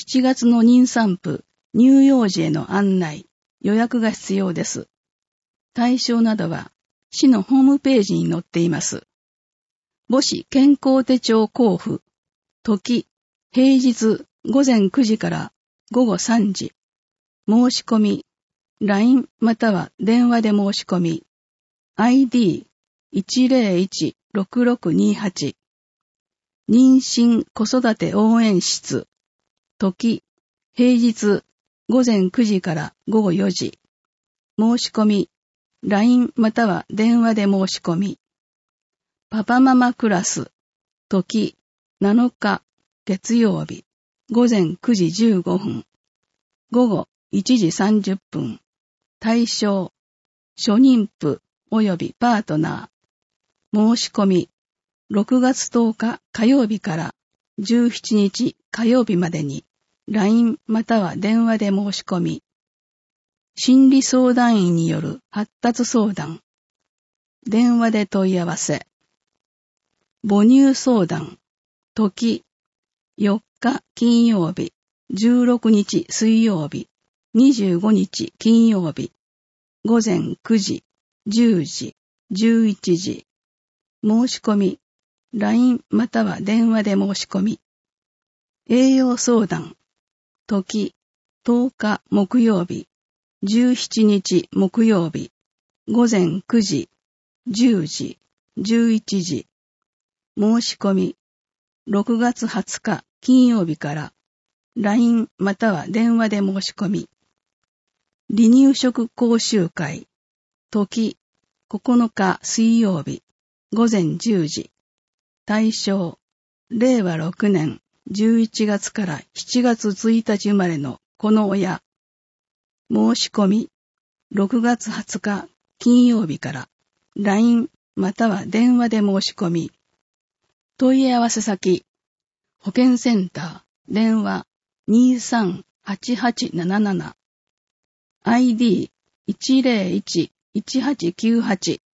7月の妊産婦、乳幼児への案内、予約が必要です。対象などは、市のホームページに載っています。母子健康手帳交付、時、平日午前9時から午後3時、申し込み、LINE または電話で申し込み、ID101-6628、妊娠子育て応援室、時、平日午前9時から午後4時、申し込み、LINE または電話で申し込み、パパママクラス、時、7日、月曜日、午前9時15分、午後1時30分、対象、初妊婦及びパートナー、申し込み、6月10日火曜日から17日火曜日までに LINE または電話で申し込み、心理相談員による発達相談、電話で問い合わせ、母乳相談、時、4日金曜日、16日水曜日、25日金曜日、午前9時、10時、11時、申し込み、LINE または電話で申し込み、栄養相談、時、10日木曜日、17日木曜日、午前9時、10時、11時、申し込み、6月20日金曜日から LINE または電話で申し込み、離乳食講習会、時、9日水曜日、午前10時、対象、令和6年11月から7月1日生まれのこの親、申し込み、6月20日金曜日から LINE または電話で申し込み、問い合わせ先、保健センター、電話 23-8877、ID101-1898